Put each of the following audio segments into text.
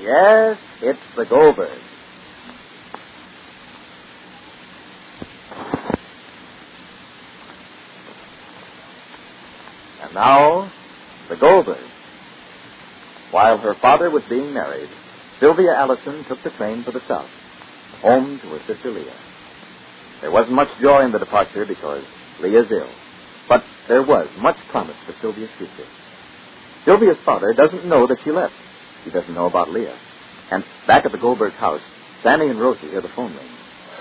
Yes, it's the Goldbergs. And now, the Goldbergs. While her father was being married, Sylvia Allison took the train for the south, home to her sister Leah. There wasn't much joy in the departure because Leah's ill, but there was much promise for Sylvia's future. Sylvia's father doesn't know that she left. He doesn't know about Leah. And back at the Goldberg house, Sammy and Rosie hear the phone ring.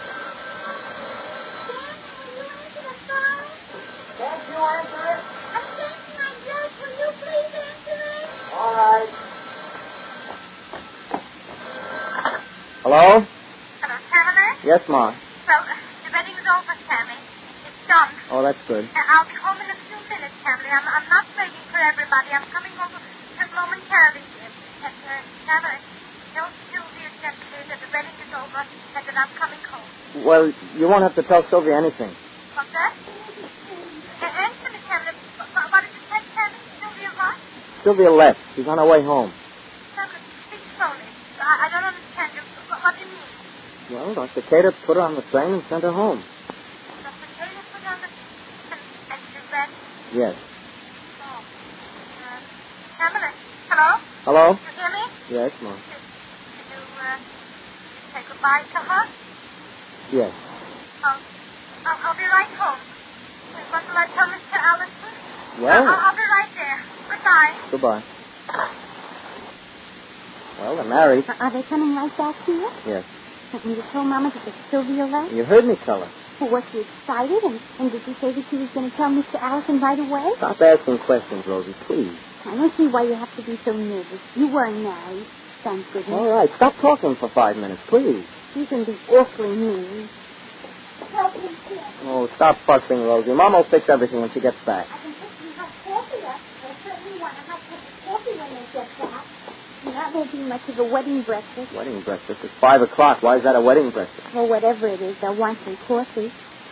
Can't you answer it? I'm changing my dress. Will you please answer it? All right. Hello? Hello, Pamela? Yes, Ma. Well, the wedding is over, Sammy. It's done. Oh, that's good. I'll be home in a few minutes, Pamela. I'm not waiting for everybody. I'm coming home just momentarily. Pamela, tell Sylvia gently that the wedding is over and that I'm coming home. Well, you won't have to tell Sylvia anything. What's that? Answer me, Pamela. What did you say, Pamela? Sylvia what? Sylvia left. She's on her way home. Pamela, speak slowly. I don't understand you. What do you mean? Well, Dr. Cater put her on the train and sent her home. Dr. Taylor put on the... And you read? Yes. Oh. Pamela, hello? Hello? You hear me? Yes, Ma. Did you say goodbye to her? Yes. I'll be right home. What will I tell Mr. Allison? Well... I'll be right there. Goodbye. Goodbye. Well, they're married. Are they coming right back here? Yes. And you told Mama that Sylvia left? You heard me tell her. Well, was she excited? And did you say that she was going to tell Mr. Allison right away? Stop asking questions, Rosie, please. I don't see why you have to be so nervous. You weren't married. Thank goodness. All right, stop talking for 5 minutes, please. You can be awfully mean. Oh, stop fussing, Rosie. Mom will fix everything when she gets back. I can fix you hot coffee up. I certainly want a hot cup of coffee when they get back. That won't be much of a wedding breakfast. Wedding breakfast? It's 5 o'clock. Why is that a wedding breakfast? Or whatever it is, I want some coffee.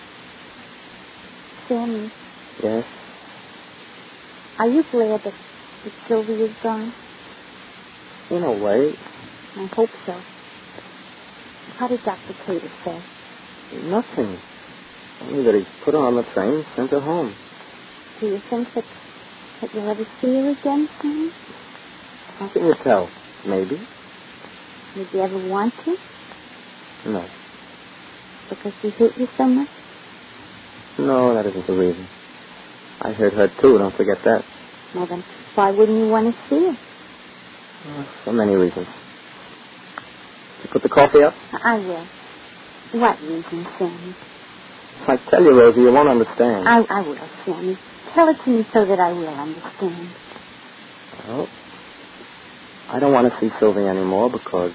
Sammy. Yes? Are you glad that Sylvia's gone? In a way. I hope so. How did Dr. Cater say? Nothing. Only that he's put her on the train and sent her home. Do you think that you'll ever see her again, Sammy? How can you tell? Maybe. Would you ever want to? No. Because she hurt you so much? No, that isn't the reason. I hurt her, too. Don't forget that. Well, then, why wouldn't you want to see her? For many reasons. You put the coffee up? I will. What reason, Sammy? If I tell you, Rosie, you won't understand. I will, Sammy. Tell it to me so that I will understand. Well, I don't want to see Sylvia anymore because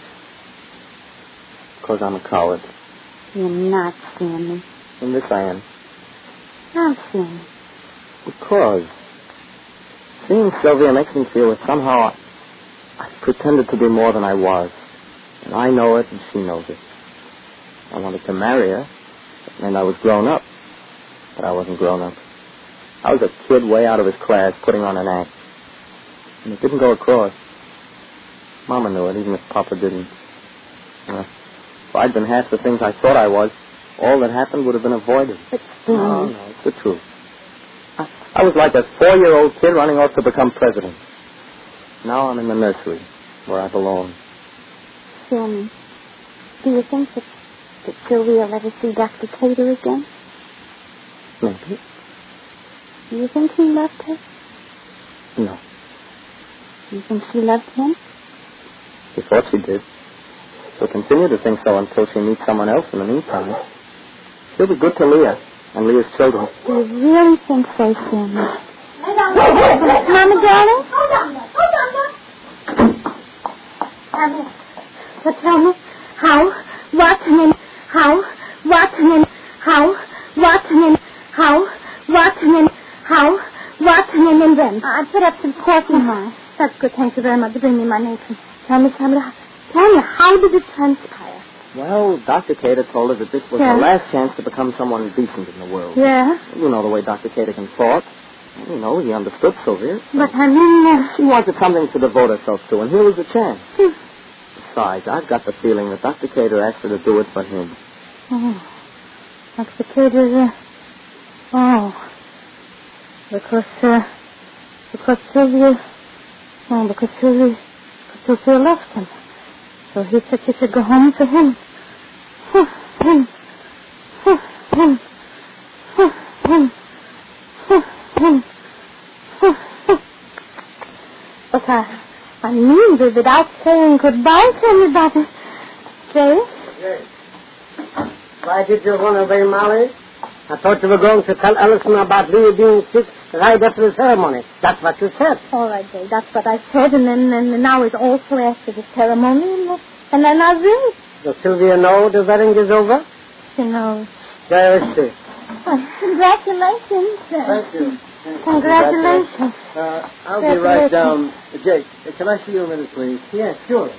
I'm a coward. You're not, Sammy. In this I am. How, Sammy? Because seeing Sylvia makes me feel that somehow I pretended to be more than I was. And I know it and she knows it. I wanted to marry her. That meant I was grown up. But I wasn't grown up. I was a kid way out of his class putting on an act. And it didn't go across. Mama knew it, even if Papa didn't. If I'd been half the things I thought I was, all that happened would have been avoided. But Sammy... No, it's the truth. I was like a 4-year-old kid running off to become president. Now I'm in the nursery, where I belong. Sammy, do you think that Sylvia will ever see Dr. Cater again? Maybe. Do you think he loved her? No. Do you think she loved him? She thought she did. She'll continue to think so until she meets someone else in the meantime. She'll be good to Leah and Leah's children. Do you really think so, Sammy? Mama, darling? Hold on. But tell me, how, what, and then, how, what, and then, how, what, and then, how, what, and then, how, what, and then, when? I put up some coffee, Ma. That's good. Thank you very much for bringing me my napkin. Tell me, how did it transpire? Well, Dr. Cater told her that this was her last chance to become someone decent in the world. Yeah? You know the way Dr. Cater can talk. You know, he understood Sylvia. But I mean... She wanted something to devote herself to, and here was the chance. Besides, I've got the feeling that Dr. Cater asked her to do it for him. Oh, Dr. Cater, because Sylvia left him. So he said she should go home to him. But I mean, without saying goodbye to anybody. Jay? Yes. Why did you run away, Molly? I thought you were going to tell Ellison about Leah being sick right after the ceremony. That's what you said. All right, Jay, that's what I said, and now it's also after the ceremony, and then I will. Does Sylvia know the wedding is over? She knows. Where is she? Oh, congratulations. Thank you. Congratulations. I'll be right down. Jake, can I see you a minute, please? Yes, sure.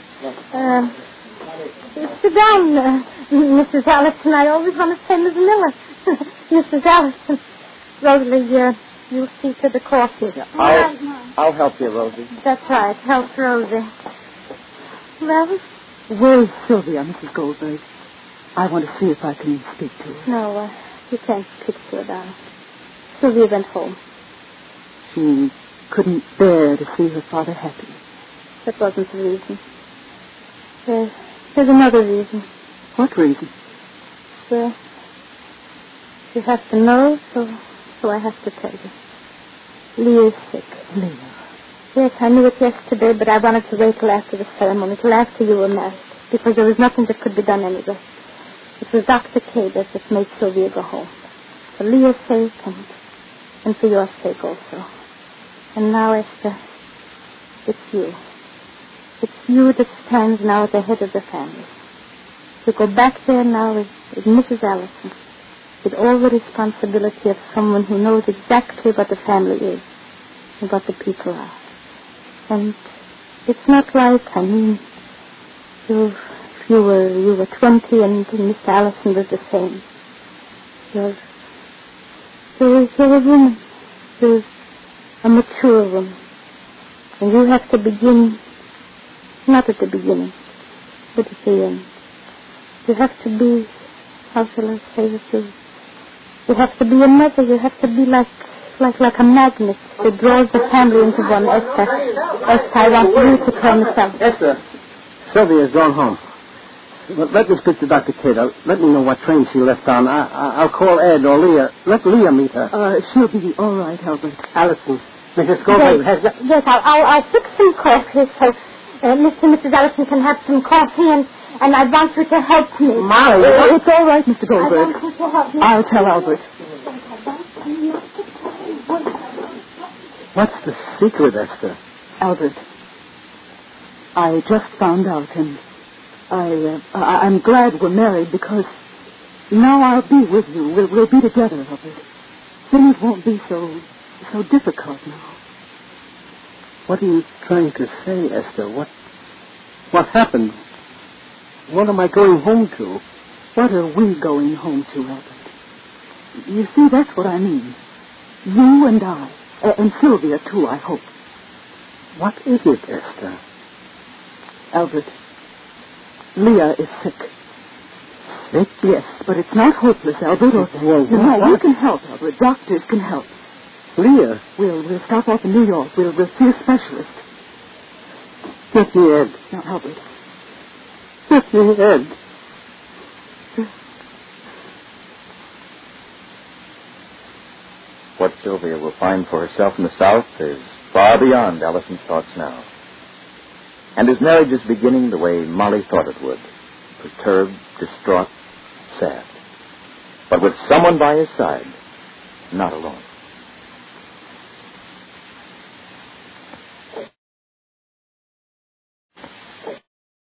Sit down, Mrs. Allison. I always want to say Ms. Miller. Mrs. Allison. Rosalie, you'll see to the coffee. I'll help you, Rosie. That's right. Help Rosie. Well? Where's Sylvia, Mrs. Goldberg? I want to see if I can speak to her. No, you can't speak to her, darling. Sylvia went home. She couldn't bear to see her father happy. That wasn't the reason. There's another reason. What reason? Well, you have to know, so I have to tell you. Leah's sick. Leah? Yes, I knew it yesterday, but I wanted to wait till after the ceremony, till after you were married, because there was nothing that could be done anyway. It was Dr. Cater that made Sylvia go home. For Leah's sake and for your sake also. And now, Esther, it's you. It's you that stands now at the head of the family. You go back there now with Mrs. Allison, with all the responsibility of someone who knows exactly what the family is and what the people are. And it's not like, you were 20 and Mr. Allison was the same. You're a woman. You're a mature woman. And you have to begin, not at the beginning, but at the end. You have to be, how shall I say it? You have to be a mother. You have to be like a magnet that draws the family into one. Esther, I want you to tell me something. Esther, Sylvia's gone home. Let me speak to Dr. Cater. Let me know what train she left on. I'll call Ed or Leah. Let Leah meet her. She'll be all right, Albert. Allison, Mrs. Goldberg has... Yes, I'll fix some coffee so Mr. and Mrs. Allison can have some coffee, and I want you to help me. Molly, it's all right, Mr. Goldberg. I want you to help me. I'll tell Albert. what's the secret, Esther? Albert, I just found out, and I'm glad we're married because now I'll be with you. We'll be together, Albert. Things won't be so difficult now. What are you trying to say, Esther? What happened? What am I going home to? What are we going home to, Albert? You see, that's what I mean. You and I, and Sylvia, too, I hope. What is it, Esther? Albert, Leah is sick. Sick? Yes, but it's not hopeless, Albert. We can help, Albert. Doctors can help. Leah? We'll stop off in New York. We'll see a specialist. Get me Ed. Now, Albert. Get me Ed. What Sylvia will find for herself in the South is far beyond Allison's thoughts now. And his marriage is beginning the way Molly thought it would. Perturbed, distraught, sad. But with someone by his side, not alone.